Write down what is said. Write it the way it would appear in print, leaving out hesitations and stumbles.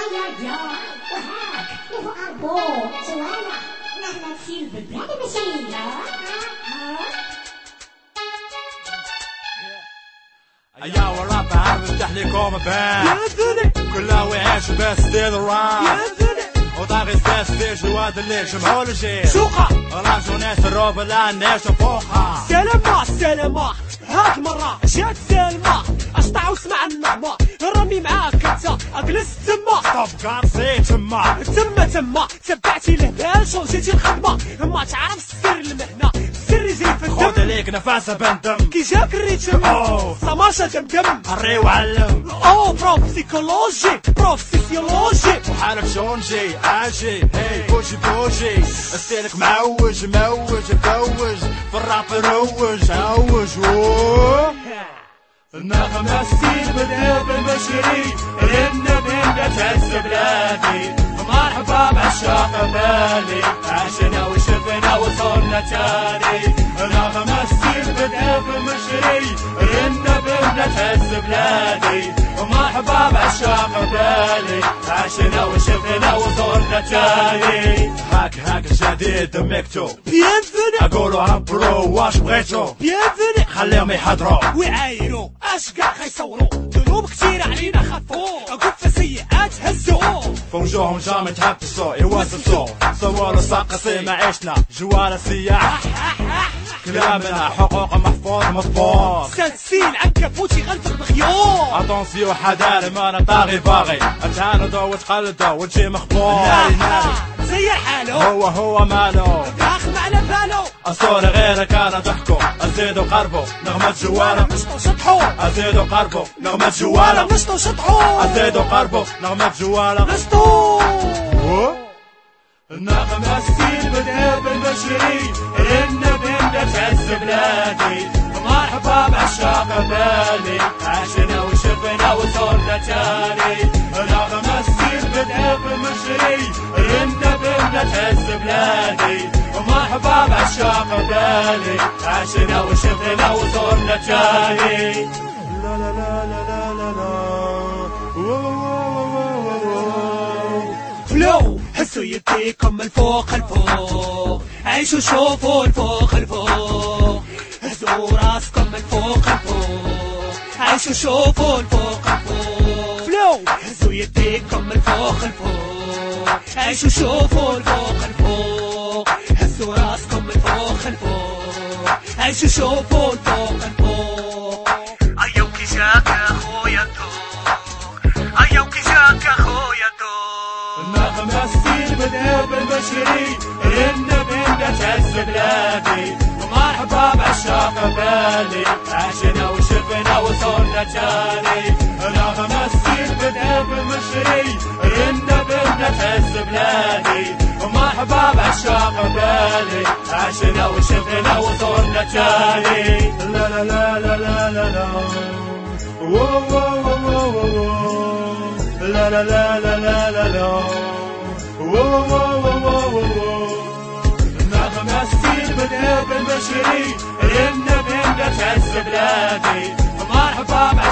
يا وهاك له أربو جوانا نحن نسير بالبلاد ماشي يا ورا بعرف نفتح لكم بان كلها وعيش بس دير الران وطاغي ستاس جواد اللي جمعوا الجيل سوقا راجو ناس الروب لا ناس فوقها سلامة هاد مرة جات سلمى اشطع وسمع النغمة رمي معاك انت اجلس تما طب كارسي تما تبعتي الهبال شونجيتي الخدمة ما تعرف السر المهنة السر يجري في الدم خود عليك نفاسة بندم كي جاك الريتم سماشة دمدم الري وعلم بروف سيكولوجي بروف سيسيولوجي وحالك شونجي اجي هي بوجي استيلك معوج فوج في الراب روج النغمة السيل بالهب المشري رنا بنا تعز بلادي مرحبا بعشاق بالي عشنا وشفنا وصلنا تاني النغمة السيل بالهب المشري رنا بنا تعز بلادي مرحبا بعشاق بالي عشنا وشفنا وصلنا تاني هاك جديد مكتوب بيانفوني اقولوا برو واش بغيتو بيانفوني خليهم يحضروا ويعايروا اش كاع خيصوروا ذنوب كتير علينا خفوا كف سيئات هزوا فوجوهم جامي تحبسوا يواسسوا صوروا ساقسي معيشنا جوال السياح كلامنا حقوق محفوظ مطبوع سلسيل عنكبوتي غنفخ بخيول اتونسيو حداري ما انا طاغي باغي اتعاندوا وتقلدوا وتجي مخبور زي حاله هو مالو داخل على بالو اصول غيرك انا ضحكوا ازيدوا قربوا نغمة جوالة نشطوا شطحوا ازيدوا قربوا نغمة جوالة نشطوا شطحوا ازيدوا قربوا نغمة جوالة نشطوا النغمة السيل بالهب المشري رنا بنا تعز بلادي مرحبا بعشاق بالي عشنا وشفنا وصلنا تاني النغمة السيل بالهب المشري رنا بنا تعز بلادي مرحبا بعشاق بالي عشنا وشفنا وصلنا تاني لا لا لا لا لا لا فلو حسوا يديكم من فوق الفوق عيشوا شوفوا الفوق الفوق هزوا راسكم من فوق الفوق عيشوا شوفوا الفوق الفوق فلو هزوا يديكم من فوق الفوق عيشوا شوفوا الفوق الفوق هزوا راسكم من فوق الفوق عيشوا شوفوا الفوق الفوق ايو كي جاك اخويا الدوق ايو كي جاك اخويا الدوق النغمة السيل بالهب المشري رنا بنا تعز بلادي مرحبا بعشاق بالي عشنا وشفنا وصلنا تاني النغمة السيل بالهب المشري رنا بنا تعز بلادي مرحبا بعشاق بالي عشنا وشفنا وصلنا تاني لا لا لا لا لا لا لا لا لا لا لا لا لا لا النغمة السيل بالهب المشري رنا بنا تعز بلادي مرحبا